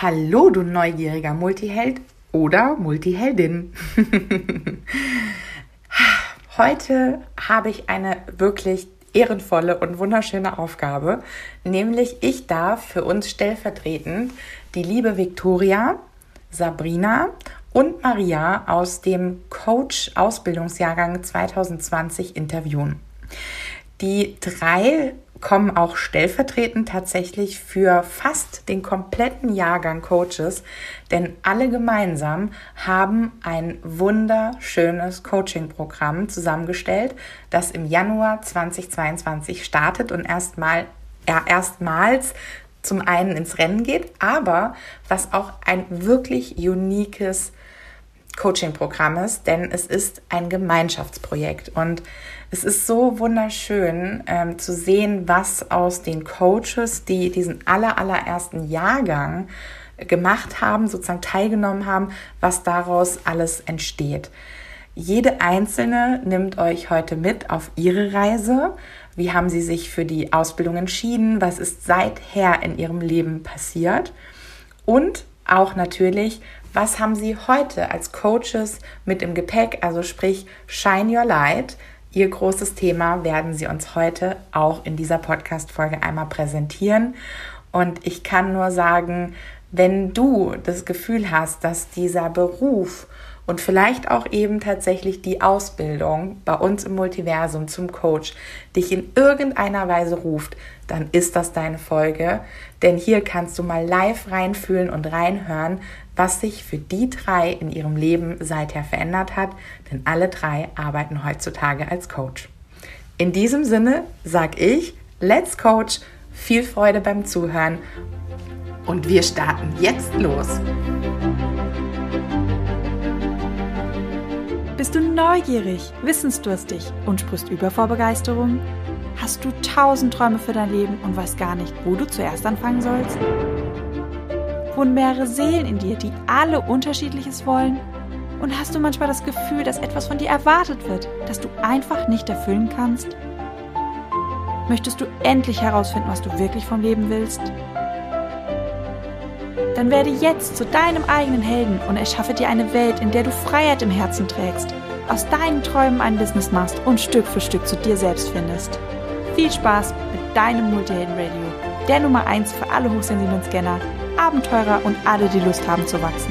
Hallo, du neugieriger Multiheld oder Multiheldin. Heute habe ich eine wirklich ehrenvolle und wunderschöne Aufgabe, nämlich ich darf für uns stellvertretend die liebe Viktoria, Sabrina und Maria aus dem Coach-Ausbildungsjahrgang 2020 interviewen. Die drei kommen auch stellvertretend tatsächlich für fast den kompletten Jahrgang Coaches, denn alle gemeinsam haben ein wunderschönes Coaching-Programm zusammengestellt, das im Januar 2022 startet und erstmals zum einen ins Rennen geht, aber was auch ein wirklich uniques Coaching-Programm ist, denn es ist ein Gemeinschaftsprojekt und es ist so wunderschön zu sehen, was aus den Coaches, die diesen allerersten Jahrgang gemacht haben, sozusagen teilgenommen haben, was daraus alles entsteht. Jede Einzelne nimmt euch heute mit auf ihre Reise. Wie haben sie sich für die Ausbildung entschieden? Was ist seither in ihrem Leben passiert? Und auch natürlich, was haben sie heute als Coaches mit im Gepäck? Also sprich, Shine Your Light. Ihr großes Thema werden sie uns heute auch in dieser Podcast-Folge einmal präsentieren. Und ich kann nur sagen, wenn du das Gefühl hast, dass dieser Beruf und vielleicht auch eben tatsächlich die Ausbildung bei uns im Multiversum zum Coach dich in irgendeiner Weise ruft, dann ist das deine Folge. Denn hier kannst du mal live reinfühlen und reinhören, was sich für die drei in ihrem Leben seither verändert hat. Denn alle drei arbeiten heutzutage als Coach. In diesem Sinne sage ich, let's Coach, viel Freude beim Zuhören und wir starten jetzt los. Bist du neugierig, wissensdurstig und sprichst über vor Begeisterung? Hast du 1000 Träume für dein Leben und weißt gar nicht, wo du zuerst anfangen sollst? Wohnen mehrere Seelen in dir, die alle Unterschiedliches wollen? Und hast du manchmal das Gefühl, dass etwas von dir erwartet wird, das du einfach nicht erfüllen kannst? Möchtest du endlich herausfinden, was du wirklich vom Leben willst? Dann werde jetzt zu deinem eigenen Helden und erschaffe dir eine Welt, in der du Freiheit im Herzen trägst, aus deinen Träumen ein Business machst und Stück für Stück zu dir selbst findest. Viel Spaß mit deinem Multihelden-Radio, der Nummer 1 für alle hochsensiblen Scanner, Abenteurer und alle, die Lust haben zu wachsen.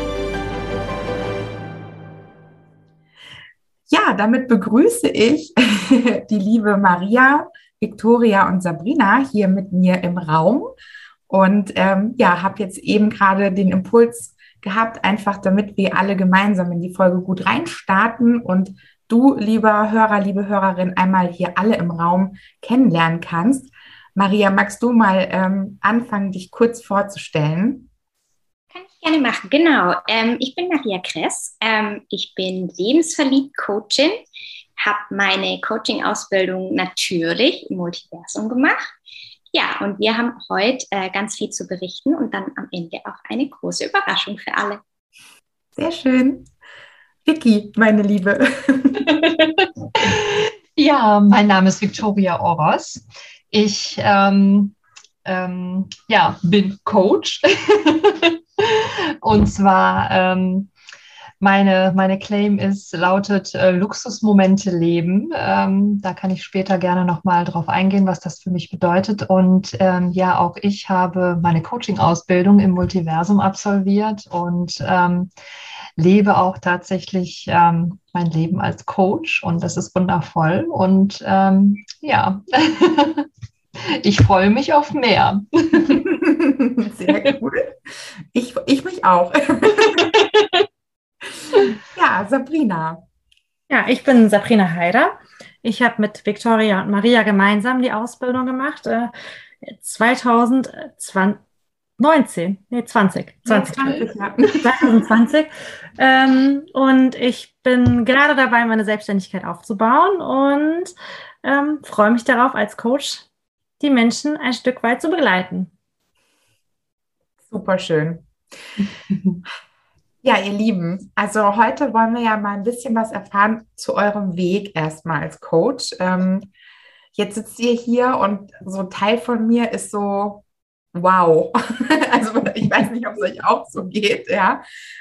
Ja, damit begrüße ich die liebe Maria, Viktoria und Sabrina hier mit mir im Raum. Und habe jetzt eben gerade den Impuls gehabt, einfach damit wir alle gemeinsam in die Folge gut reinstarten und du, lieber Hörer, liebe Hörerin, einmal hier alle im Raum kennenlernen kannst. Maria, magst du mal anfangen, dich kurz vorzustellen? Kann ich gerne machen, genau. Ich bin Maria Kress. Ich bin lebensverliebt Coachin, habe meine Coaching-Ausbildung natürlich im Multiversum gemacht. Ja, und wir haben heute ganz viel zu berichten und dann am Ende auch eine große Überraschung für alle. Sehr schön. Vicky, meine Liebe. Ja, mein Name ist Viktoria Oros. Ich bin Coach. Und zwar meine Claim lautet Luxusmomente leben. Da kann ich später gerne nochmal drauf eingehen, was das für mich bedeutet. Und auch ich habe meine Coaching-Ausbildung im Multiversum absolviert und lebe auch tatsächlich mein Leben als Coach. Und das ist wundervoll. Und ich freue mich auf mehr. Sehr cool. Ich mich auch. Ja, Sabrina. Ja, ich bin Sabrina Heider. Ich habe mit Viktoria und Maria gemeinsam die Ausbildung gemacht. 2020. Und ich bin gerade dabei, meine Selbstständigkeit aufzubauen und freue mich darauf, als Coach die Menschen ein Stück weit zu begleiten. Super schön. Ja, ihr Lieben, also heute wollen wir ja mal ein bisschen was erfahren zu eurem Weg erstmal als Coach. Jetzt sitzt ihr hier und so ein Teil von mir ist so wow. Also ich weiß nicht, ob es euch auch so geht, ja.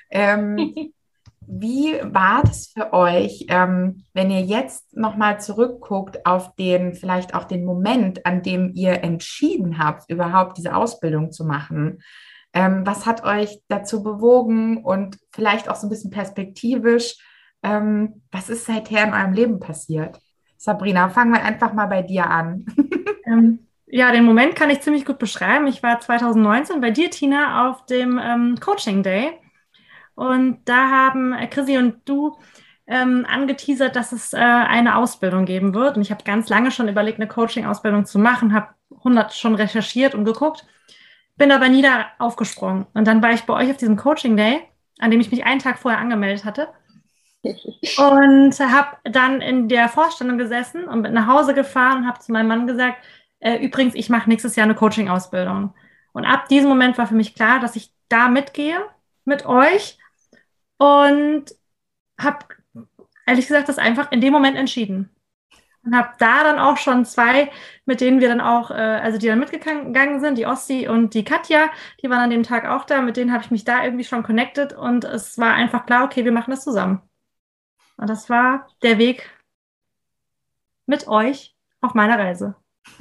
Wie war das für euch, wenn ihr jetzt nochmal zurückguckt auf vielleicht auch den Moment, an dem ihr entschieden habt, überhaupt diese Ausbildung zu machen? Was hat euch dazu bewogen und vielleicht auch so ein bisschen perspektivisch, was ist seither in eurem Leben passiert? Sabrina, fangen wir einfach mal bei dir an. Ja, den Moment kann ich ziemlich gut beschreiben. Ich war 2019 bei dir, Tina, auf dem Coaching Day. Und da haben Chrissy und du angeteasert, dass es eine Ausbildung geben wird. Und ich habe ganz lange schon überlegt, eine Coaching-Ausbildung zu machen, habe 100 schon recherchiert und geguckt, bin aber nie da aufgesprungen. Und dann war ich bei euch auf diesem Coaching Day, an dem ich mich einen Tag vorher angemeldet hatte. Und habe dann in der Vorstellung gesessen und bin nach Hause gefahren und habe zu meinem Mann gesagt, übrigens, ich mache nächstes Jahr eine Coaching-Ausbildung. Und ab diesem Moment war für mich klar, dass ich da mitgehe mit euch und habe, ehrlich gesagt, das einfach in dem Moment entschieden. Und habe da dann auch schon 2, mit denen wir dann auch, also die dann mitgegangen sind, die Ossi und die Katja, die waren an dem Tag auch da, mit denen habe ich mich da irgendwie schon connected und es war einfach klar, okay, wir machen das zusammen. Und das war der Weg mit euch auf meiner Reise.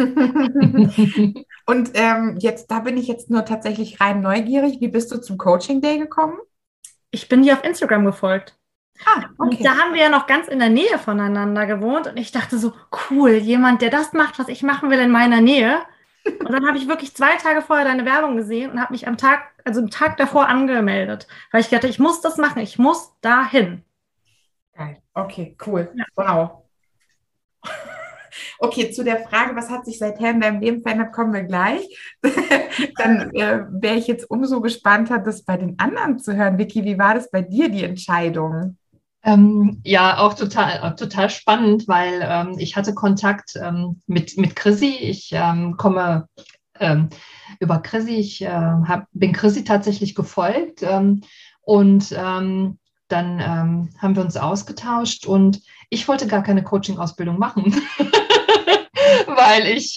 Und da bin ich jetzt nur tatsächlich rein neugierig. Wie bist du zum Coaching Day gekommen? Ich bin dir auf Instagram gefolgt. Okay. Und da haben wir ja noch ganz in der Nähe voneinander gewohnt und ich dachte so, cool, jemand, der das macht, was ich machen will in meiner Nähe. Und dann habe ich wirklich 2 Tage vorher deine Werbung gesehen und habe mich am Tag davor angemeldet, weil ich dachte, ich muss das machen, ich muss dahin. Geil. Okay, cool. Ja. Wow. Okay, zu der Frage, was hat sich seither in deinem Leben verändert, kommen wir gleich. Dann wäre ich jetzt umso gespannter, das bei den anderen zu hören. Vicky, wie war das bei dir, die Entscheidung? Ja, auch total spannend, weil ich hatte Kontakt mit Chrissy. Ich komme über Chrissy. Ich bin Chrissy tatsächlich gefolgt und dann haben wir uns ausgetauscht und ich wollte gar keine Coaching-Ausbildung machen, weil ich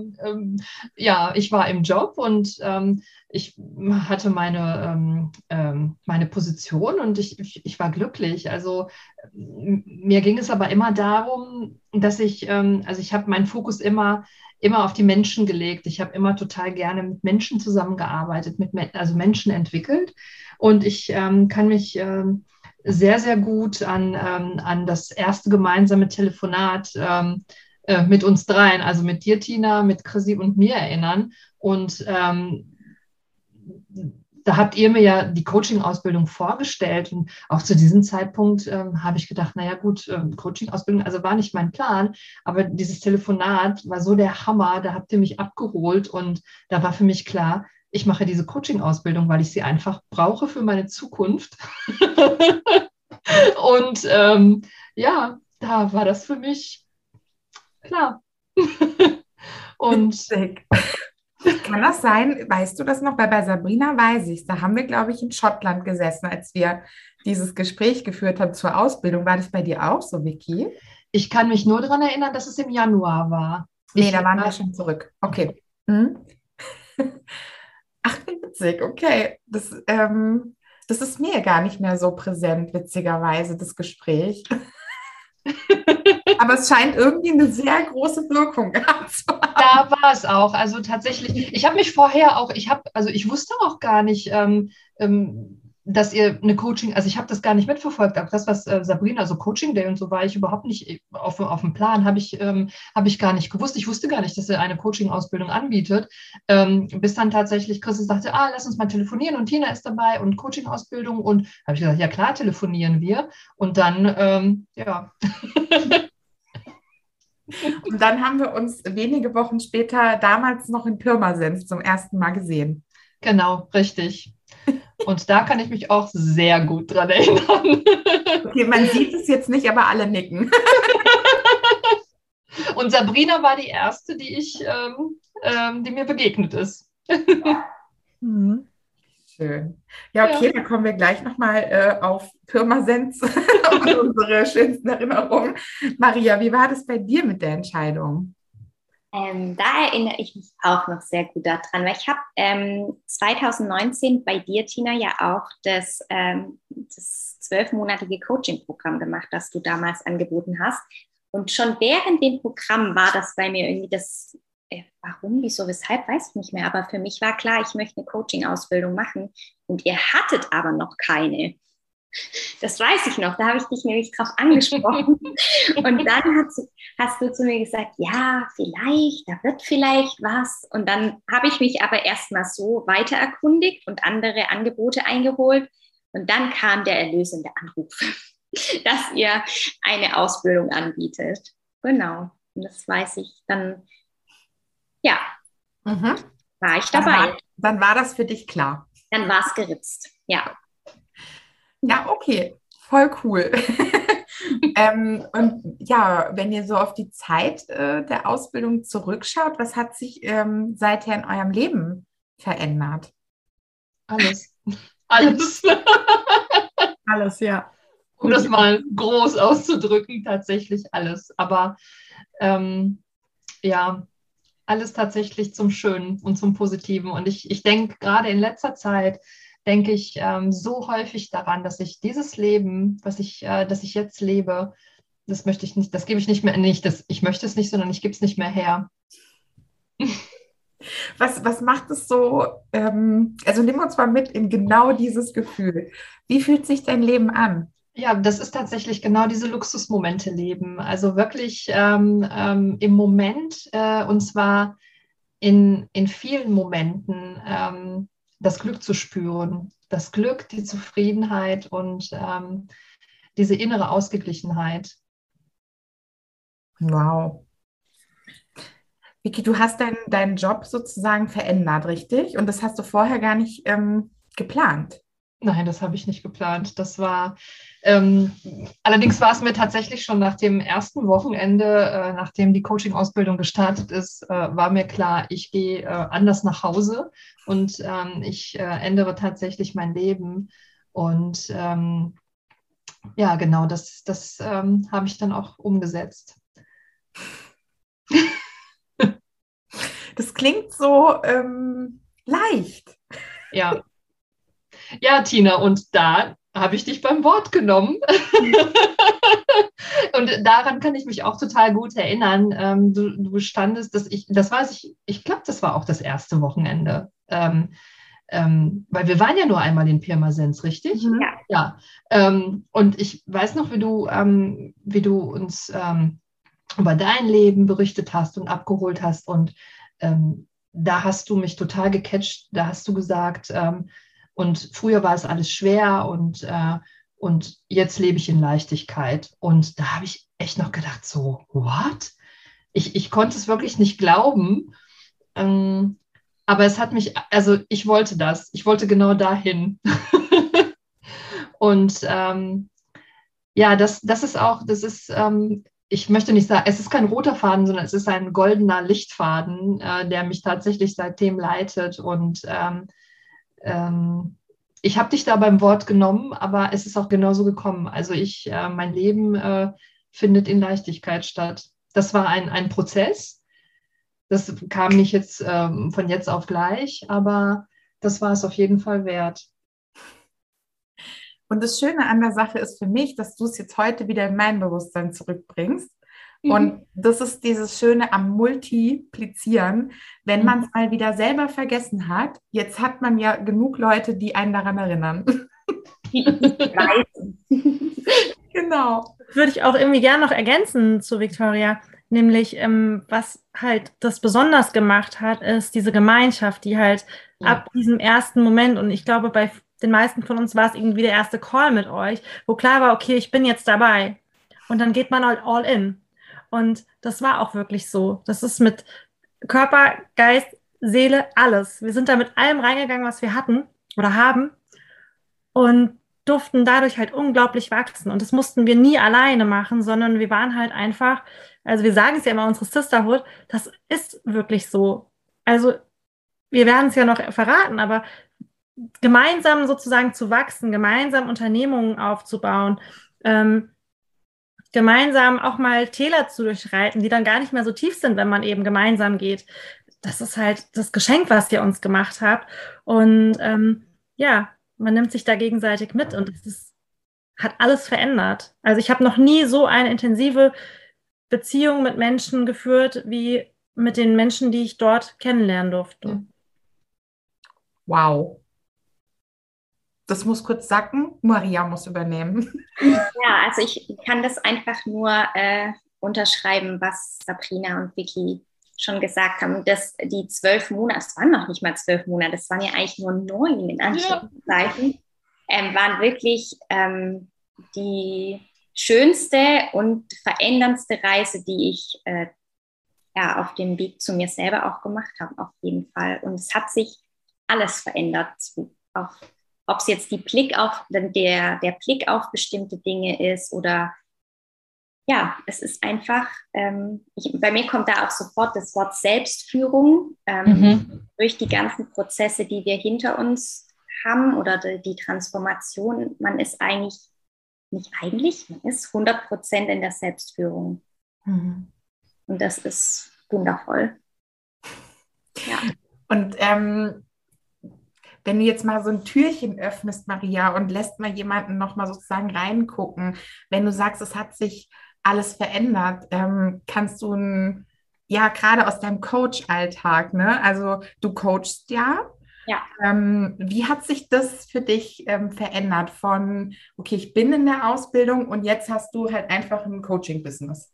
war im Job und ich hatte meine Position und ich war glücklich. Also mir ging es aber immer darum, dass ich habe meinen Fokus immer auf die Menschen gelegt. Ich habe immer total gerne mit Menschen zusammengearbeitet, also Menschen entwickelt und ich kann mich sehr, sehr gut an das erste gemeinsame Telefonat mit uns dreien, also mit dir, Tina, mit Chrissy und mir erinnern. Und da habt ihr mir ja die Coaching-Ausbildung vorgestellt und auch zu diesem Zeitpunkt habe ich gedacht, naja gut, Coaching-Ausbildung, also war nicht mein Plan, aber dieses Telefonat war so der Hammer, da habt ihr mich abgeholt und da war für mich klar, ich mache diese Coaching-Ausbildung, weil ich sie einfach brauche für meine Zukunft. Und da war das für mich klar. Und kann das sein? Weißt du das noch? Weil bei Sabrina weiß ich es. Da haben wir, glaube ich, in Schottland gesessen, als wir dieses Gespräch geführt haben zur Ausbildung. War das bei dir auch so, Vicky? Ich kann mich nur daran erinnern, dass es im Januar war. Nee, da waren wir schon zurück. Okay. Hm? Ach, witzig, okay. Das ist mir gar nicht mehr so präsent, witzigerweise, das Gespräch. Aber es scheint irgendwie eine sehr große Wirkung gehabt zu haben. Da war es auch. Also tatsächlich, ich habe mich vorher auch, ich wusste auch gar nicht, dass ihr eine Coaching, also ich habe das gar nicht mitverfolgt, aber das, was Sabrina, so Coaching Day und so, war ich überhaupt nicht auf dem Plan, habe ich gar nicht gewusst. Ich wusste gar nicht, dass ihr eine Coaching-Ausbildung anbietet, bis dann tatsächlich Chris sagte, lass uns mal telefonieren und Tina ist dabei und Coaching-Ausbildung und habe ich gesagt, ja klar, telefonieren wir und dann, ja. Und dann haben wir uns wenige Wochen später damals noch in Pirmasens zum ersten Mal gesehen. Genau, richtig. Und da kann ich mich auch sehr gut dran erinnern. Okay, man sieht es jetzt nicht, aber alle nicken. Und Sabrina war die erste, die mir begegnet ist. Mhm. Schön. Ja, okay, dann kommen wir gleich nochmal auf Pirmasens und unsere schönsten Erinnerungen. Maria, wie war das bei dir mit der Entscheidung? Da erinnere ich mich auch noch sehr gut daran, weil ich habe 2019 bei dir, Tina, ja auch das 12-monatige Coaching-Programm gemacht, das du damals angeboten hast. Und schon während dem Programm war das bei mir irgendwie das, warum, wieso, weshalb, weiß ich nicht mehr. Aber für mich war klar, ich möchte eine Coaching-Ausbildung machen. Und ihr hattet aber noch keine. Das weiß ich noch, da habe ich dich nämlich drauf angesprochen. Und dann hast du zu mir gesagt, ja, vielleicht, da wird vielleicht was. Und dann habe ich mich aber erstmal so weiter erkundigt und andere Angebote eingeholt. Und dann kam der erlösende Anruf, dass ihr eine Ausbildung anbietet. Genau, und das weiß ich dann, ja, war ich dabei. Dann war das für dich klar. Dann war es geritzt, ja. Ja, okay, voll cool. Und ja, wenn ihr so auf die Zeit der Ausbildung zurückschaut, was hat sich seither in eurem Leben verändert? Alles. Alles. Alles, ja. Um das mal groß auszudrücken, tatsächlich alles. Aber ja, alles tatsächlich zum Schönen und zum Positiven. Und ich denke, gerade in letzter Zeit, denke ich so häufig daran, dass ich dieses Leben, das ich jetzt lebe, das möchte ich nicht, das gebe ich nicht mehr, ich möchte es nicht, sondern ich gebe es nicht mehr her. Was macht es so, also nimm uns mal mit in genau dieses Gefühl. Wie fühlt sich dein Leben an? Ja, das ist tatsächlich genau diese Luxusmomente leben. Also wirklich im Moment und zwar in vielen Momenten das Glück zu spüren. Das Glück, die Zufriedenheit und diese innere Ausgeglichenheit. Wow. Vicky, du hast deinen Job sozusagen verändert, richtig? Und das hast du vorher gar nicht geplant. Nein, das habe ich nicht geplant. Das war, allerdings war es mir tatsächlich schon nach dem ersten Wochenende, nachdem die Coaching-Ausbildung gestartet ist, war mir klar, ich gehe anders nach Hause und ich ändere tatsächlich mein Leben. Und ja, genau, das habe ich dann auch umgesetzt. Das klingt so leicht. Ja. Ja, Tina, und da habe ich dich beim Wort genommen. Und daran kann ich mich auch total gut erinnern. Du standest, das weiß ich glaube, das war auch das erste Wochenende. Weil wir waren ja nur einmal in Pirmasens, richtig? Mhm. Ja. Und ich weiß noch, wie du uns über dein Leben berichtet hast und abgeholt hast. Und da hast du mich total gecatcht. Da hast du gesagt, und früher war es alles schwer und jetzt lebe ich in Leichtigkeit. Und da habe ich echt noch gedacht, so, what? Ich konnte es wirklich nicht glauben. Aber es hat mich, also ich wollte das. Ich wollte genau dahin. Und ja, das ist auch, ich möchte nicht sagen, es ist kein roter Faden, sondern es ist ein goldener Lichtfaden, der mich tatsächlich seitdem leitet. Und ich habe dich da beim Wort genommen, aber es ist auch genauso gekommen. Also mein Leben findet in Leichtigkeit statt. Das war ein Prozess. Das kam nicht jetzt von jetzt auf gleich, aber das war es auf jeden Fall wert. Und das Schöne an der Sache ist für mich, dass du es jetzt heute wieder in mein Bewusstsein zurückbringst. Und das ist dieses Schöne am Multiplizieren, wenn man es mal wieder selber vergessen hat. Jetzt hat man ja genug Leute, die einen daran erinnern. Genau. Würde ich auch irgendwie gerne noch ergänzen zu Victoria, nämlich was halt das besonders gemacht hat, ist diese Gemeinschaft, die halt ab diesem ersten Moment, und ich glaube, bei den meisten von uns war es irgendwie der erste Call mit euch, wo klar war, okay, ich bin jetzt dabei. Und dann geht man halt all in. Und das war auch wirklich so. Das ist mit Körper, Geist, Seele, alles. Wir sind da mit allem reingegangen, was wir hatten oder haben und durften dadurch halt unglaublich wachsen. Und das mussten wir nie alleine machen, sondern wir waren halt einfach, also wir sagen es ja immer, unsere Sisterhood, das ist wirklich so. Also wir werden es ja noch verraten, aber gemeinsam sozusagen zu wachsen, gemeinsam Unternehmungen aufzubauen, gemeinsam auch mal Täler zu durchreiten, die dann gar nicht mehr so tief sind, wenn man eben gemeinsam geht. Das ist halt das Geschenk, was ihr uns gemacht habt. Und ja, man nimmt sich da gegenseitig mit und hat alles verändert. Also ich habe noch nie so eine intensive Beziehung mit Menschen geführt, wie mit den Menschen, die ich dort kennenlernen durfte. Wow. Das muss kurz sacken. Maria muss übernehmen. Ja, also ich kann das einfach nur unterschreiben, was Sabrina und Vicky schon gesagt haben. Dass die 12 Monate, es waren noch nicht mal 12 Monate, es waren ja eigentlich nur 9 in Anführungszeichen, waren wirklich die schönste und veränderndste Reise, die ich auf dem Weg zu mir selber auch gemacht habe, auf jeden Fall. Und es hat sich alles verändert, ob es jetzt der Blick auf bestimmte Dinge ist oder ja, es ist einfach, bei mir kommt da auch sofort das Wort Selbstführung durch die ganzen Prozesse, die wir hinter uns haben oder die Transformation. Man ist man ist 100% in der Selbstführung. Mhm. Und das ist wundervoll. Ja. Und wenn du jetzt mal so ein Türchen öffnest, Maria, und lässt mal jemanden nochmal sozusagen reingucken, wenn du sagst, es hat sich alles verändert, kannst du gerade aus deinem Coach-Alltag, ne? Also du coachst ja. Ja. Wie hat sich das für dich verändert von, okay, ich bin in der Ausbildung und jetzt hast du halt einfach ein Coaching-Business?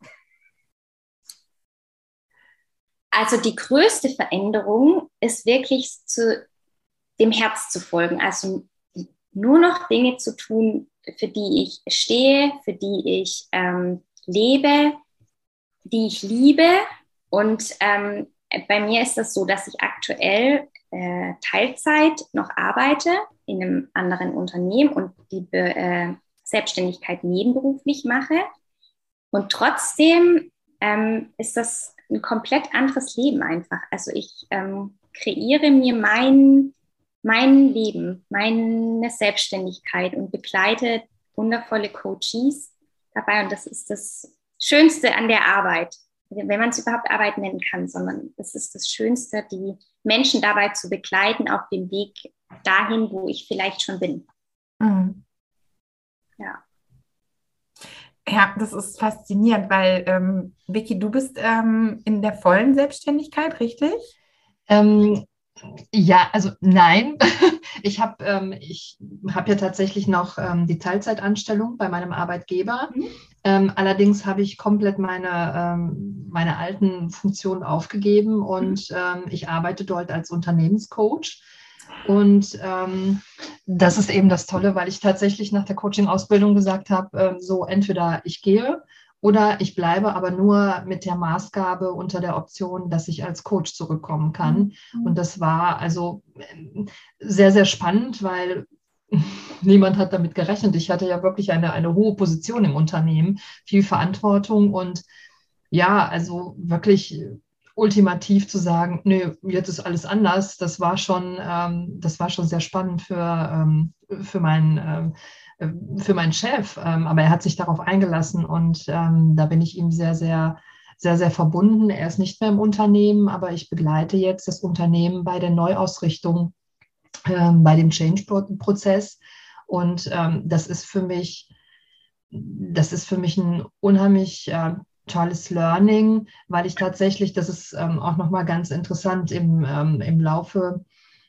Also die größte Veränderung ist wirklich dem Herz zu folgen, also nur noch Dinge zu tun, für die ich stehe, für die ich lebe, die ich liebe. Und bei mir ist das so, dass ich aktuell Teilzeit noch arbeite in einem anderen Unternehmen und die Selbstständigkeit nebenberuflich mache. Und trotzdem ist das ein komplett anderes Leben einfach. Also ich kreiere mir mein Leben, meine Selbstständigkeit und begleite wundervolle Coaches dabei. Und das ist das Schönste an der Arbeit, wenn man es überhaupt Arbeit nennen kann, sondern es ist das Schönste, die Menschen dabei zu begleiten auf dem Weg dahin, wo ich vielleicht schon bin. Mhm. Ja. Ja, das ist faszinierend, weil, Vicky, du bist in der vollen Selbstständigkeit, richtig? Ja, also nein. Ich habe ja tatsächlich noch die Teilzeitanstellung bei meinem Arbeitgeber. Allerdings habe ich komplett meine alten Funktionen aufgegeben und ich arbeite dort als Unternehmenscoach. Und das ist eben das Tolle, weil ich tatsächlich nach der Coaching-Ausbildung gesagt habe, so entweder ich gehe oder ich bleibe, aber nur mit der Maßgabe unter der Option, dass ich als Coach zurückkommen kann. Und das war also sehr, sehr spannend, weil niemand hat damit gerechnet. Ich hatte ja wirklich eine hohe Position im Unternehmen, viel Verantwortung und ja, also wirklich ultimativ zu sagen, nö, jetzt ist alles anders, das war schon sehr spannend für meinen Chef. Aber er hat sich darauf eingelassen und da bin ich ihm sehr, sehr, sehr, sehr verbunden. Er ist nicht mehr im Unternehmen, aber ich begleite jetzt das Unternehmen bei der Neuausrichtung, bei dem Change-Prozess. Und das ist für mich ein unheimlich tolles Learning, weil ich tatsächlich, das ist auch nochmal ganz interessant im Laufe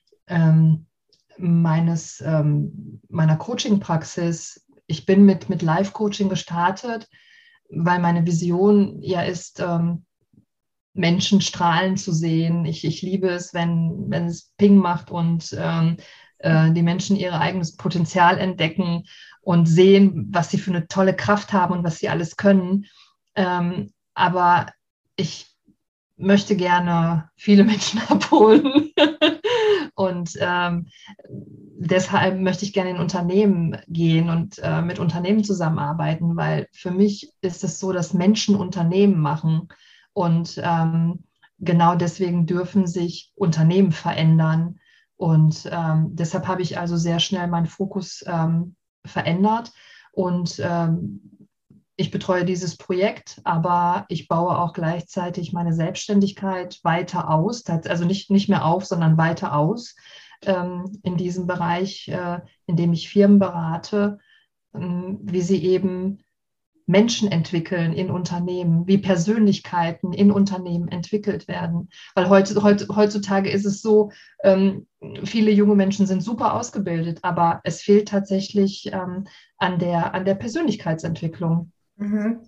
meiner Coaching-Praxis. Ich bin mit Live-Coaching gestartet, weil meine Vision ja ist, Menschen strahlen zu sehen. Ich liebe es, wenn es Ping macht und die Menschen ihr eigenes Potenzial entdecken und sehen, was sie für eine tolle Kraft haben und was sie alles können. Aber ich möchte gerne viele Menschen abholen. Und deshalb möchte ich gerne in Unternehmen gehen und mit Unternehmen zusammenarbeiten, weil für mich ist es so, dass Menschen Unternehmen machen. Und genau deswegen dürfen sich Unternehmen verändern. Und deshalb habe ich also sehr schnell meinen Fokus verändert und ich betreue dieses Projekt, aber ich baue auch gleichzeitig meine Selbstständigkeit weiter aus, also nicht mehr auf, sondern weiter aus in diesem Bereich, in dem ich Firmen berate, wie sie eben Menschen entwickeln in Unternehmen, wie Persönlichkeiten in Unternehmen entwickelt werden. Weil heutzutage ist es so, viele junge Menschen sind super ausgebildet, aber es fehlt tatsächlich an der Persönlichkeitsentwicklung. Mhm.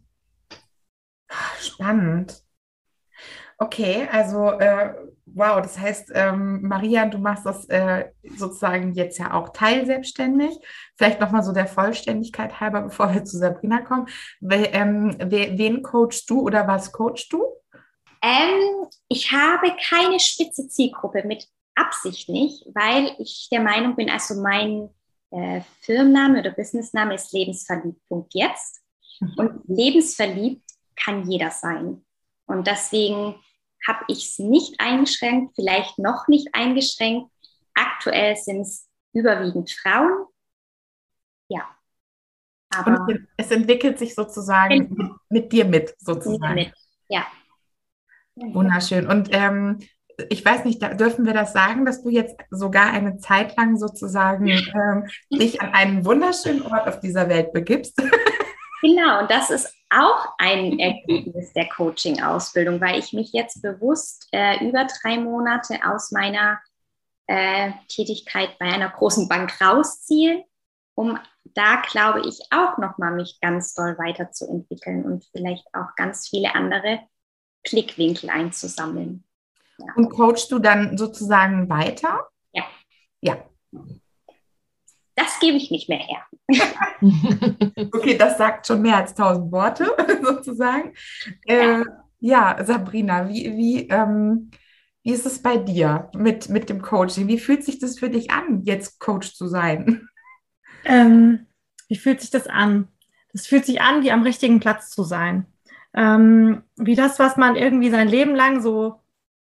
Spannend. Okay, also wow, das heißt, Maria, du machst das sozusagen jetzt ja auch teilselbstständig. Vielleicht nochmal so der Vollständigkeit halber, bevor wir zu Sabrina kommen. Wen coachst du oder was coachst du? Ich habe keine spitze Zielgruppe, mit Absicht nicht, weil ich der Meinung bin, also mein Firmenname oder Businessname ist lebensverliebt.jetzt. Und lebensverliebt kann jeder sein. Und deswegen habe ich es nicht eingeschränkt, vielleicht noch nicht eingeschränkt. Aktuell sind es überwiegend Frauen. Ja. Aber und es entwickelt sich sozusagen mit dir mit, sozusagen. Mit, ja. Wunderschön. Und ich weiß nicht, dürfen wir das sagen, dass du jetzt sogar eine Zeit lang sozusagen dich an einen wunderschönen Ort auf dieser Welt begibst? Genau, und das ist auch ein Ergebnis der Coaching-Ausbildung, weil ich mich jetzt bewusst über 3 Monate aus meiner Tätigkeit bei einer großen Bank rausziehe, um da, glaube ich, auch nochmal mich ganz doll weiterzuentwickeln und vielleicht auch ganz viele andere Blickwinkel einzusammeln. Ja. Und coachst du dann sozusagen weiter? Ja. Ja. Das gebe ich nicht mehr her. Okay, das sagt schon mehr als 1000 Worte, sozusagen. Ja, Sabrina, wie ist es bei dir mit dem Coaching? Wie fühlt sich das für dich an, jetzt Coach zu sein? Wie fühlt sich das an? Das fühlt sich an, wie am richtigen Platz zu sein. Wie das, was man irgendwie sein Leben lang so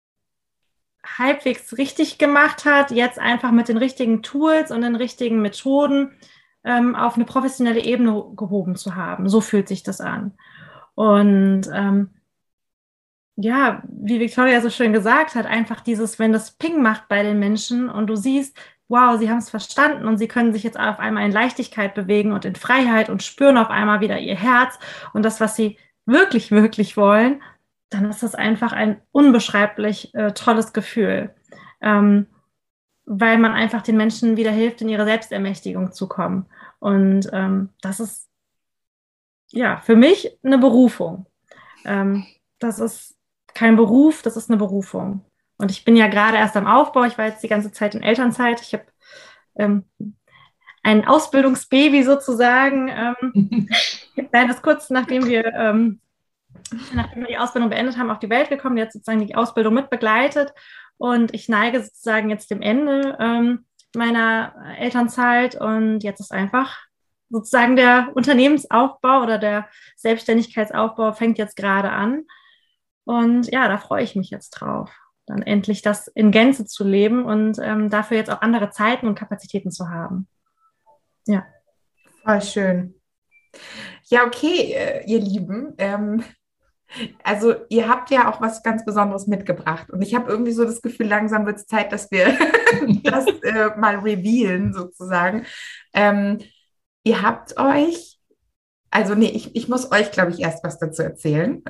halbwegs richtig gemacht hat, jetzt einfach mit den richtigen Tools und den richtigen Methoden auf eine professionelle Ebene gehoben zu haben. So fühlt sich das an. Und ja, wie Victoria so schön gesagt hat, einfach dieses, wenn das Ping macht bei den Menschen und du siehst, wow, sie haben es verstanden und sie können sich jetzt auf einmal in Leichtigkeit bewegen und in Freiheit und spüren auf einmal wieder ihr Herz und das, was sie wirklich, wirklich wollen, dann ist das einfach ein unbeschreiblich tolles Gefühl, weil man einfach den Menschen wieder hilft, in ihre Selbstermächtigung zu kommen. Und das ist ja für mich eine Berufung. Das ist kein Beruf, das ist eine Berufung. Und ich bin ja gerade erst am Aufbau. Ich war jetzt die ganze Zeit in Elternzeit. Ich habe ein Ausbildungsbaby sozusagen. Das kurz nachdem wir die Ausbildung beendet haben, auf die Welt gekommen, jetzt sozusagen die Ausbildung mit begleitet und ich neige sozusagen jetzt dem Ende meiner Elternzeit und jetzt ist einfach sozusagen der Unternehmensaufbau oder der Selbstständigkeitsaufbau fängt jetzt gerade an und ja, da freue ich mich jetzt drauf, dann endlich das in Gänze zu leben und dafür jetzt auch andere Zeiten und Kapazitäten zu haben. Ja. Voll schön. Ja, okay, ihr Lieben, also ihr habt ja auch was ganz Besonderes mitgebracht und ich habe irgendwie so das Gefühl, langsam wird es Zeit, dass wir das mal revealen sozusagen. Ihr habt euch, also nee, ich muss euch, glaube ich, erst was dazu erzählen.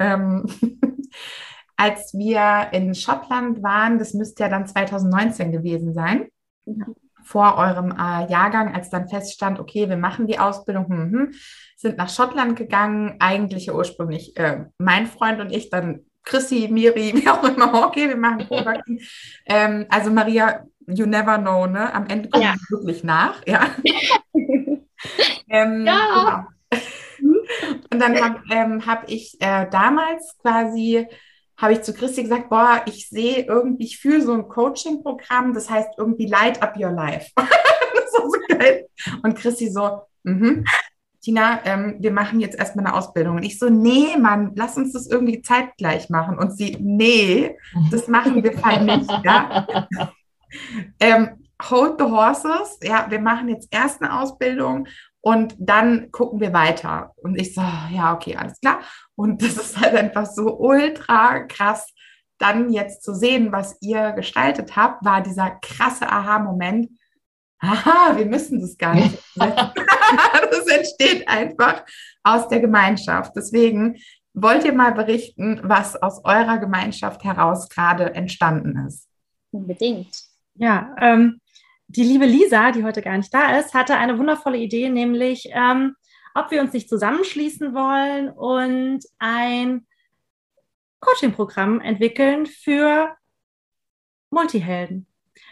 Als wir in Schottland waren, das müsste ja dann 2019 gewesen sein, vor eurem Jahrgang, als dann feststand, okay, wir machen die Ausbildung, sind nach Schottland gegangen, eigentlich ja ursprünglich mein Freund und ich, dann Chrissy, Miri, wie auch immer, okay, wir machen Coworking. Also Maria, you never know, ne? Am Ende kommt es wirklich nach, ja. Ja. Genau. Und dann habe ich damals quasi, habe ich zu Christi gesagt, boah, ich sehe irgendwie, ich fühle so ein Coaching-Programm, das heißt irgendwie Light Up Your Life. Das war so geil. Und Christi so, Tina, wir machen jetzt erstmal eine Ausbildung. Und ich so, nee, Mann, lass uns das irgendwie zeitgleich machen. Und sie, nee, das machen wir halt nicht. Ja? Hold the horses. Ja, wir machen jetzt erst eine Ausbildung und dann gucken wir weiter. Und ich so, ja, okay, alles klar. Und das ist halt einfach so ultra krass, dann jetzt zu sehen, was ihr gestaltet habt, war dieser krasse Aha-Moment. Aha, wir müssen das gar nicht. Das entsteht einfach aus der Gemeinschaft. Deswegen wollt ihr mal berichten, was aus eurer Gemeinschaft heraus gerade entstanden ist. Unbedingt. Ja, die liebe Lisa, die heute gar nicht da ist, hatte eine wundervolle Idee, nämlich ob wir uns nicht zusammenschließen wollen und ein Coaching-Programm entwickeln für Multihelden.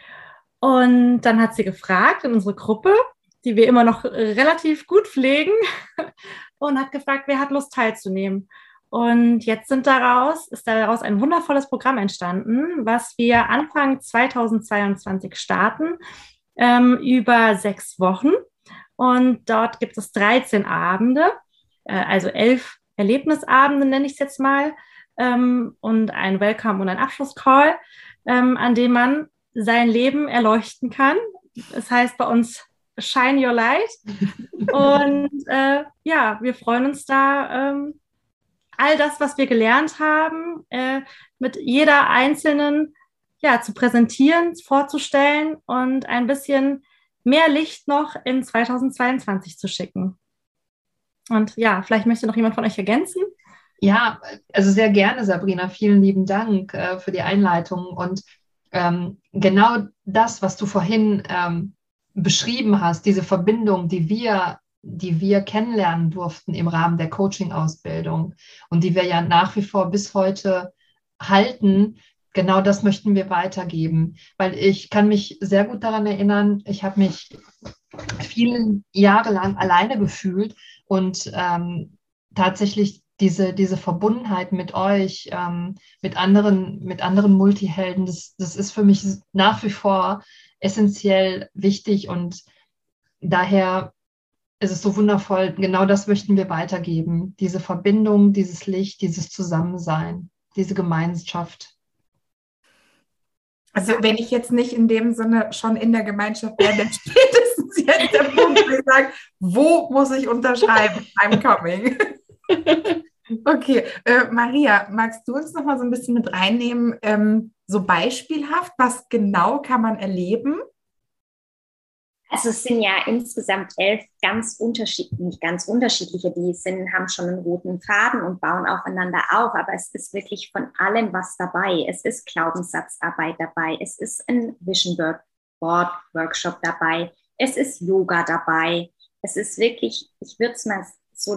Und dann hat sie gefragt in unsere Gruppe, die wir immer noch relativ gut pflegen, und hat gefragt, wer hat Lust teilzunehmen. Und jetzt ist daraus ein wundervolles Programm entstanden, was wir Anfang 2022 starten, über 6 Wochen. Und dort gibt es 13 Abende, also 11 Erlebnisabende nenne ich es jetzt mal, und ein Welcome und ein Abschlusscall, an dem man sein Leben erleuchten kann. Das heißt bei uns Shine Your Light. Und wir freuen uns da, all das, was wir gelernt haben, mit jeder einzelnen zu präsentieren, vorzustellen und ein bisschen mehr Licht noch in 2022 zu schicken. Und ja, vielleicht möchte noch jemand von euch ergänzen. Ja, also sehr gerne, Sabrina. Vielen lieben Dank für die Einleitung. Und genau das, was du vorhin beschrieben hast, diese Verbindung, die wir kennenlernen durften im Rahmen der Coaching-Ausbildung und die wir ja nach wie vor bis heute halten, genau das möchten wir weitergeben. Weil ich kann mich sehr gut daran erinnern, ich habe mich viele Jahre lang alleine gefühlt und tatsächlich diese Verbundenheit mit euch, mit anderen Multihelden, das ist für mich nach wie vor essentiell wichtig und daher ist es so wundervoll. Genau das möchten wir weitergeben. Diese Verbindung, dieses Licht, dieses Zusammensein, diese Gemeinschaft. Also wenn ich jetzt nicht in dem Sinne schon in der Gemeinschaft wäre, dann spätestens jetzt der Punkt, wo ich sage, wo muss ich unterschreiben? I'm coming. Okay, Maria, magst du uns noch mal so ein bisschen mit reinnehmen, so beispielhaft, was genau kann man erleben? Also es sind ja insgesamt 11 nicht ganz unterschiedliche, haben schon einen roten Faden und bauen aufeinander auf, aber es ist wirklich von allem was dabei. Es ist Glaubenssatzarbeit dabei, es ist ein Vision Board Workshop dabei, es ist Yoga dabei, es ist wirklich, ich würde es mal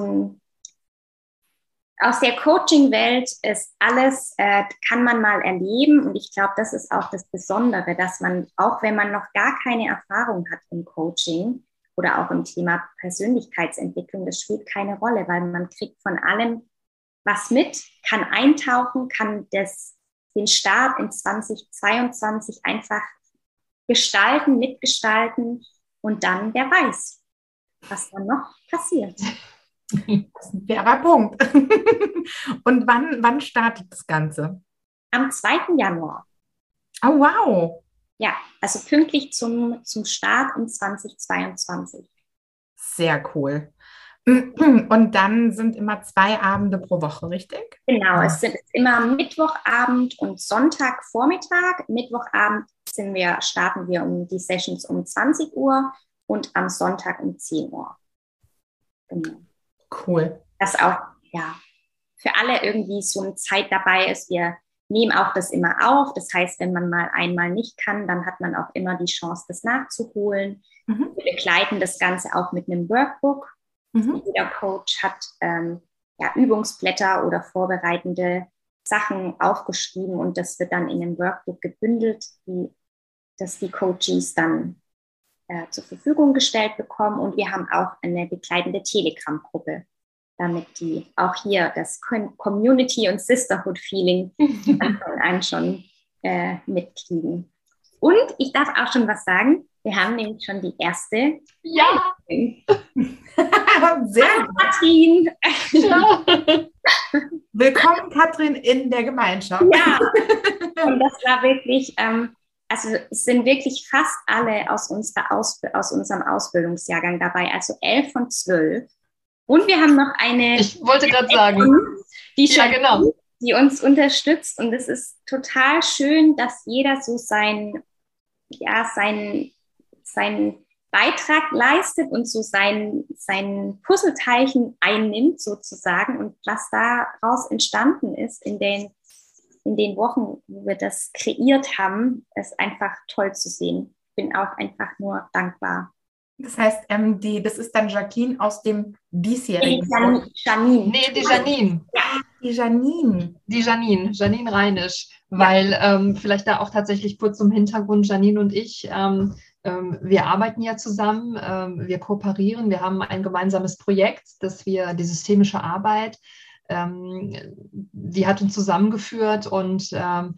aus der Coaching-Welt ist alles, kann man mal erleben und ich glaube, das ist auch das Besondere, dass man, auch wenn man noch gar keine Erfahrung hat im Coaching oder auch im Thema Persönlichkeitsentwicklung, das spielt keine Rolle, weil man kriegt von allem was mit, kann eintauchen, kann den Start in 2022 einfach mitgestalten und dann, wer weiß, was dann noch passiert. Das ist ein fairer Punkt. Und wann startet das Ganze? Am 2. Januar. Oh, wow. Ja, also pünktlich zum Start in 2022. Sehr cool. Und dann sind immer 2 Abende pro Woche, richtig? Genau, es sind immer Mittwochabend und Sonntagvormittag. Mittwochabend starten wir die Sessions um 20 Uhr und am Sonntag um 10 Uhr. Genau. Cool. Dass auch für alle irgendwie so eine Zeit dabei ist. Wir nehmen auch das immer auf. Das heißt, wenn man mal einmal nicht kann, dann hat man auch immer die Chance, das nachzuholen. Wir begleiten das Ganze auch mit einem Workbook. Jeder Coach hat Übungsblätter oder vorbereitende Sachen aufgeschrieben und das wird dann in einem Workbook gebündelt, dass die Coaches dann zur Verfügung gestellt bekommen und wir haben auch eine begleitende Telegram-Gruppe, damit die auch hier das Community- und Sisterhood-Feeling einen schon mitkriegen. Und ich darf auch schon was sagen, wir haben nämlich schon die erste. Ja! Sehr gut. Katrin! Ja. Willkommen, Katrin, in der Gemeinschaft. Ja, und das war wirklich... also es sind wirklich fast alle aus unserem Ausbildungsjahrgang dabei, also 11 von 12. Und wir haben noch eine, ich wollte gerade sagen, die ja, genau, die uns unterstützt. Und es ist total schön, dass jeder so seinen Beitrag leistet und so sein Puzzleteilchen einnimmt sozusagen. Und was daraus entstanden ist in den Wochen, wo wir das kreiert haben, ist einfach toll zu sehen. Ich bin auch einfach nur dankbar. Das heißt, das ist dann Jacqueline aus dem diesjährigen. Janine. Nee, die Janine. Ja, die Janine. Die Janine Reinisch, weil vielleicht da auch tatsächlich kurz zum Hintergrund, Janine und ich, wir arbeiten ja zusammen, wir kooperieren, wir haben ein gemeinsames Projekt, die systemische Arbeit, die hat uns zusammengeführt und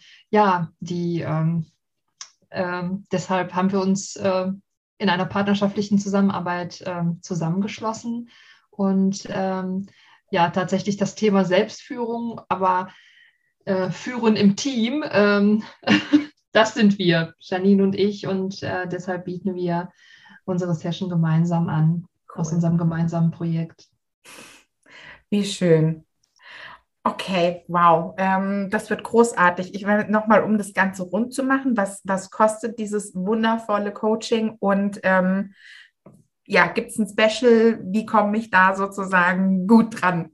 deshalb haben wir uns in einer partnerschaftlichen Zusammenarbeit zusammengeschlossen und tatsächlich das Thema Selbstführung, aber Führen im Team, das sind wir, Janine und ich, und deshalb bieten wir unsere Session gemeinsam an, aus unserem gemeinsamen Projekt. Wie schön. Okay, wow, das wird großartig. Ich will nochmal, um das Ganze rund zu machen, was kostet dieses wundervolle Coaching und gibt es ein Special? Wie komme ich da sozusagen gut dran?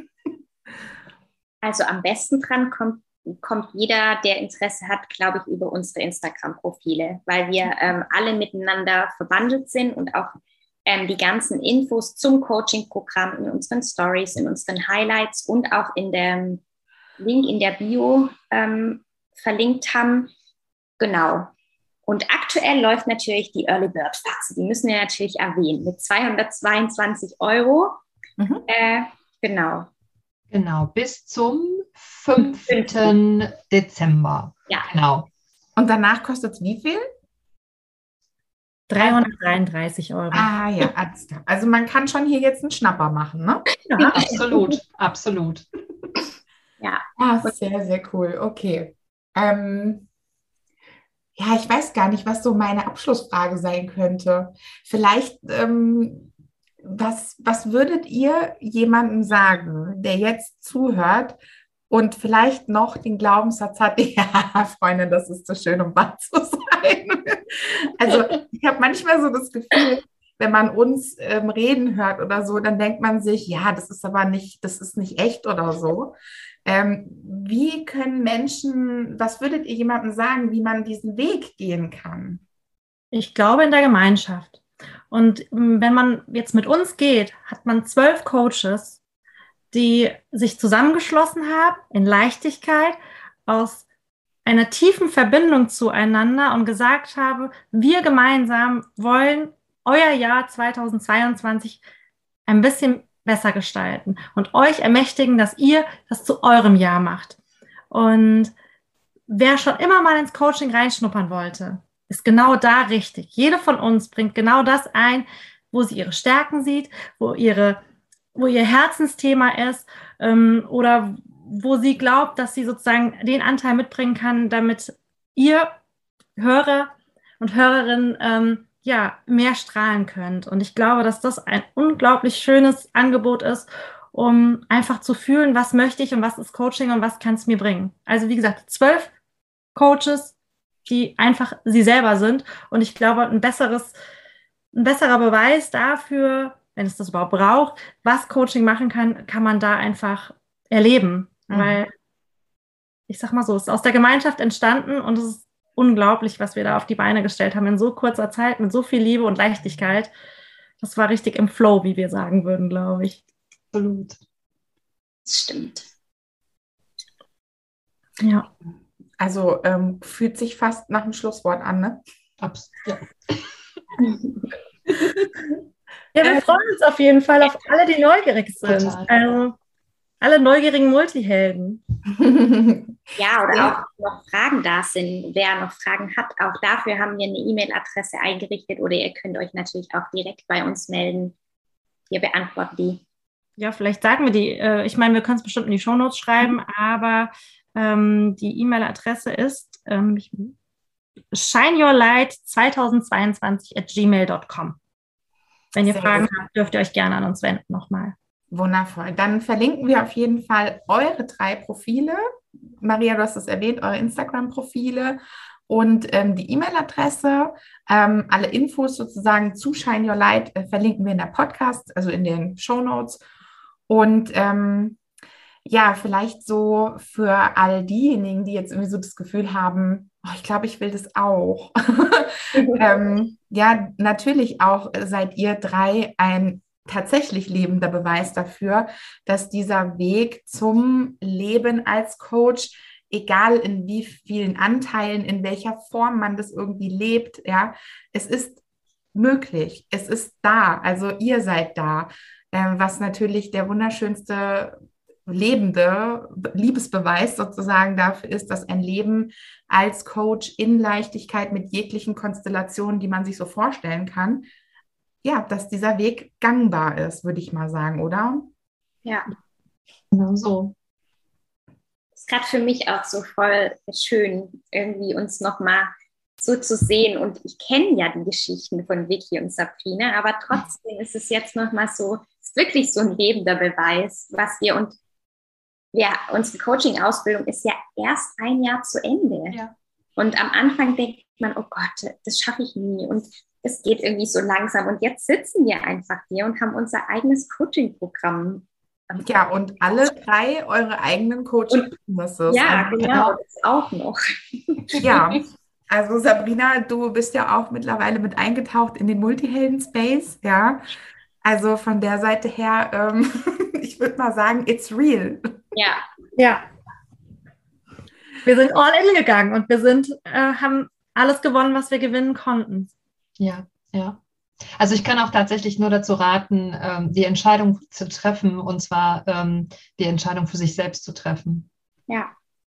Also am besten dran kommt jeder, der Interesse hat, glaube ich, über unsere Instagram-Profile, weil wir alle miteinander verbandelt sind und auch die ganzen Infos zum Coaching-Programm in unseren Stories, in unseren Highlights und auch in dem Link in der Bio verlinkt haben. Genau. Und aktuell läuft natürlich die Early Bird Phase. Die müssen wir natürlich erwähnen mit 222 €. Mhm. Genau. Genau, bis zum 5. Dezember. Ja. Genau. Und danach kostet es wie viel? 333 €. Ah ja, alles klar. Also man kann schon hier jetzt einen Schnapper machen, ne? Ja, absolut, absolut. Ja. Ah, sehr, sehr cool. Okay. Ich weiß gar nicht, was so meine Abschlussfrage sein könnte. Vielleicht, was würdet ihr jemandem sagen, der jetzt zuhört und vielleicht noch den Glaubenssatz hat, ja, Freunde, das ist so schön, um wahr zu sein. Also ich habe manchmal so das Gefühl, wenn man uns reden hört oder so, dann denkt man sich, ja, das ist nicht echt oder so. Wie können Menschen, was würdet ihr jemandem sagen, wie man diesen Weg gehen kann? Ich glaube in der Gemeinschaft. Und wenn man jetzt mit uns geht, hat man 12 Coaches, die sich zusammengeschlossen haben in Leichtigkeit aus einer tiefen Verbindung zueinander und gesagt haben, wir gemeinsam wollen euer Jahr 2022 ein bisschen besser gestalten und euch ermächtigen, dass ihr das zu eurem Jahr macht. Und wer schon immer mal ins Coaching reinschnuppern wollte, ist genau da richtig. Jede von uns bringt genau das ein, wo sie ihre Stärken sieht, wo ihr Herzensthema ist oder wo sie glaubt, dass sie sozusagen den Anteil mitbringen kann, damit ihr Hörer und Hörerinnen mehr strahlen könnt. Und ich glaube, dass das ein unglaublich schönes Angebot ist, um einfach zu fühlen, was möchte ich und was ist Coaching und was kann es mir bringen. Also wie gesagt, 12 Coaches, die einfach sie selber sind. Und ich glaube, ein besserer Beweis dafür, wenn es das überhaupt braucht, was Coaching machen kann, kann man da einfach erleben. Mhm. Weil, ich sag mal so, es ist aus der Gemeinschaft entstanden und es ist unglaublich, was wir da auf die Beine gestellt haben in so kurzer Zeit, mit so viel Liebe und Leichtigkeit. Das war richtig im Flow, wie wir sagen würden, glaube ich. Absolut. Das stimmt. Ja. Also fühlt sich fast nach dem Schlusswort an, ne? Absolut. Ja, wir freuen uns auf jeden Fall auf alle, die neugierig sind. Total. Also alle neugierigen Multihelden. Ja, oder auch noch Fragen da sind. Wer noch Fragen hat, auch dafür haben wir eine E-Mail-Adresse eingerichtet oder ihr könnt euch natürlich auch direkt bei uns melden. Wir beantworten die. Ja, vielleicht sagen wir die. Ich meine, wir können es bestimmt in die Shownotes schreiben, aber die E-Mail-Adresse ist, shineyourlight2022@gmail.com. Wenn ihr Sehr Fragen gut. habt, dürft ihr euch gerne an uns wenden nochmal. Wundervoll. Dann verlinken wir auf jeden Fall eure 3 Profile. Maria, du hast es erwähnt, eure Instagram-Profile und die E-Mail-Adresse. Alle Infos sozusagen zu Shine Your Light verlinken wir in der Podcast, also in den Shownotes. Und ja, vielleicht so für all diejenigen, die jetzt irgendwie so das Gefühl haben, oh, ich glaube, ich will das auch. Ja, natürlich auch seid ihr 3 ein tatsächlich lebender Beweis dafür, dass dieser Weg zum Leben als Coach, egal in wie vielen Anteilen, in welcher Form man das irgendwie lebt, ja, es ist möglich, es ist da, also ihr seid da, was natürlich der wunderschönste lebende Liebesbeweis sozusagen dafür ist, dass ein Leben als Coach in Leichtigkeit mit jeglichen Konstellationen, die man sich so vorstellen kann, ja, dass dieser Weg gangbar ist, würde ich mal sagen, oder? Ja, Genau so. ist gerade für mich auch so voll schön, irgendwie uns nochmal so zu sehen. Und ich kenne ja die Geschichten von Vicky und Sabrina, aber trotzdem ist es jetzt nochmal so, ist wirklich so ein lebender Beweis, was wir und ja, unsere Coaching-Ausbildung ist ja erst ein Jahr zu Ende. Ja. Und am Anfang denkt man, oh Gott, das schaffe ich nie und es geht irgendwie so langsam. Und jetzt sitzen wir einfach hier und haben unser eigenes Coaching-Programm. Ja, und alle 3 eure eigenen Coaching-Businesses. Ja, Also, genau, das auch noch. ja, also Sabrina, du bist ja auch mittlerweile mit eingetaucht in den Multihelden-Space, ja. Also von der Seite her, ich würde mal sagen, it's real. Ja, Ja. Wir sind all in gegangen und wir haben alles gewonnen, was wir gewinnen konnten. Ja, ja. Also ich kann auch tatsächlich nur dazu raten, die Entscheidung zu treffen, und zwar die Entscheidung für sich selbst zu treffen. ja.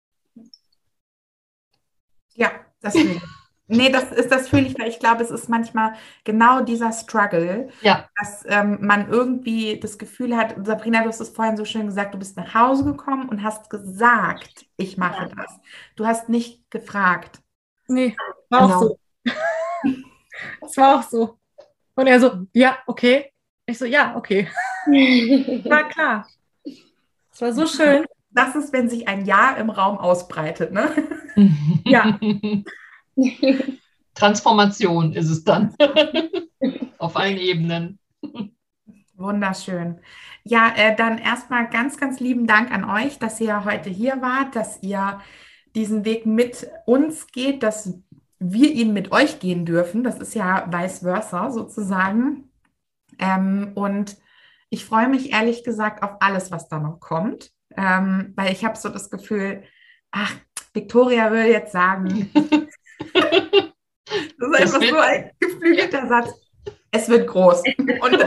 Ja, deswegen. Nee, das fühle ich, weil ich glaube, es ist manchmal genau dieser Struggle, Ja, dass man irgendwie das Gefühl hat, Sabrina, du hast es vorhin so schön gesagt, du bist nach Hause gekommen und hast gesagt, ich mache das. Du hast nicht gefragt. Nee, war auch genau. so. Das war auch so. Und er so, ja, okay. Ich so, ja, okay. War klar. Es war so schön. Das ist, wenn sich ein Ja im Raum ausbreitet, ne? Ja. Transformation ist es dann. Auf allen Ebenen. Wunderschön. Ja, dann erstmal ganz, ganz lieben Dank an euch, dass ihr heute hier wart, dass ihr diesen Weg mit uns geht, dass wir ihn mit euch gehen dürfen. Das ist ja vice versa sozusagen. Und ich freue mich ehrlich gesagt auf alles, was da noch kommt, weil ich habe so das Gefühl, ach, Victoria will jetzt sagen, das ist einfach so ein geflügelter Satz, es wird groß. Und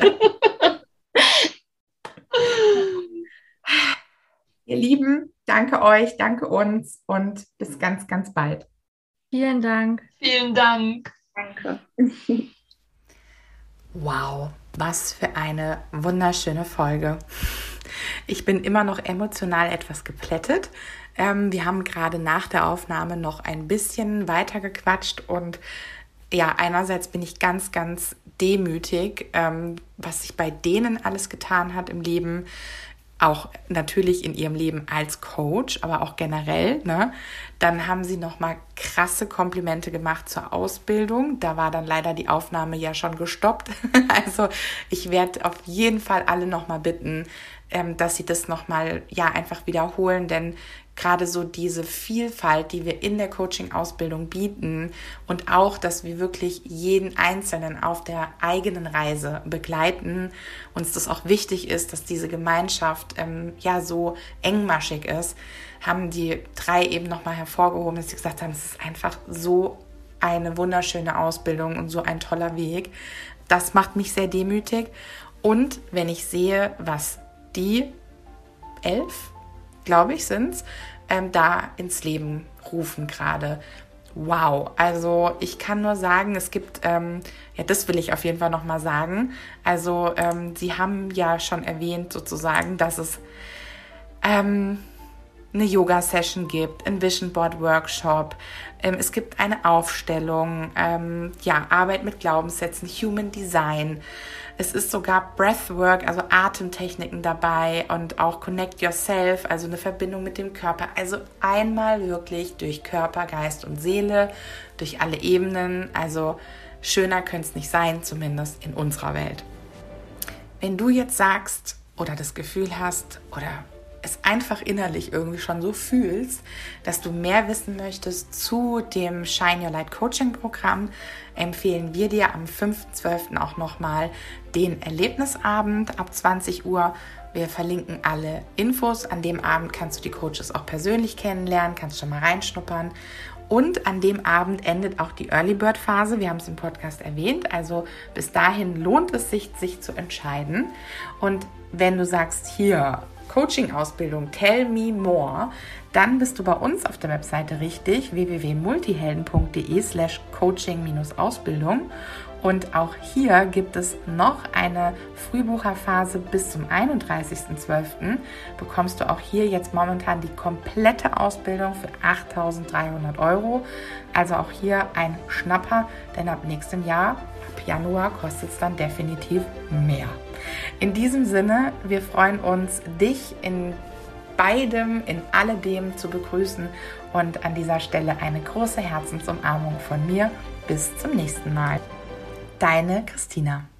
ihr Lieben, danke euch, danke uns und bis ganz, ganz bald. Vielen Dank. Vielen Dank. Danke. Wow, was für eine wunderschöne Folge. Ich bin immer noch emotional etwas geplättet. Wir haben gerade nach der Aufnahme noch ein bisschen weiter gequatscht und ja, einerseits bin ich ganz, ganz demütig, was sich bei denen alles getan hat im Leben, auch natürlich in ihrem Leben als Coach, aber auch generell, ne? Dann haben sie nochmal krasse Komplimente gemacht zur Ausbildung. Da war dann leider die Aufnahme ja schon gestoppt. Also ich werde auf jeden Fall alle nochmal bitten, dass sie das nochmal ja einfach wiederholen, denn gerade so diese Vielfalt, die wir in der Coaching-Ausbildung bieten und auch, dass wir wirklich jeden Einzelnen auf der eigenen Reise begleiten, uns das auch wichtig ist, dass diese Gemeinschaft ja so engmaschig ist, haben die 3 eben nochmal hervorgehoben, dass sie gesagt haben, es ist einfach so eine wunderschöne Ausbildung und so ein toller Weg. Das macht mich sehr demütig. Und wenn ich sehe, was die 11, glaube ich, sind es, da ins Leben rufen gerade. Wow, also ich kann nur sagen, es gibt, ja, das will ich auf jeden Fall nochmal sagen, also sie haben ja schon erwähnt sozusagen, dass es eine Yoga-Session gibt, ein Vision Board-Workshop, es gibt eine Aufstellung, Arbeit mit Glaubenssätzen, Human Design. Es ist sogar Breathwork, also Atemtechniken dabei und auch Connect Yourself, also eine Verbindung mit dem Körper. Also einmal wirklich durch Körper, Geist und Seele, durch alle Ebenen. Also schöner könnte es nicht sein, zumindest in unserer Welt. Wenn du jetzt sagst oder das Gefühl hast oder es einfach innerlich irgendwie schon so fühlst, dass du mehr wissen möchtest zu dem Shine Your Light Coaching Programm, empfehlen wir dir am 5.12. auch nochmal den Erlebnisabend ab 20 Uhr. Wir verlinken alle Infos. An dem Abend kannst du die Coaches auch persönlich kennenlernen, kannst schon mal reinschnuppern. Und an dem Abend endet auch die Early Bird Phase. Wir haben es im Podcast erwähnt. Also bis dahin lohnt es sich zu entscheiden. Und wenn du sagst, hier Coaching-Ausbildung, tell me more, dann bist du bei uns auf der Webseite richtig, www.multihelden.de/coaching-ausbildung. Und auch hier gibt es noch eine Frühbucherphase bis zum 31.12. Bekommst du auch hier jetzt momentan die komplette Ausbildung für 8.300 €. Also auch hier ein Schnapper, denn ab nächstem Jahr, ab Januar, kostet es dann definitiv mehr. In diesem Sinne, wir freuen uns, dich in beidem, in alledem zu begrüßen und an dieser Stelle eine große Herzensumarmung von mir. Bis zum nächsten Mal. Deine Christina.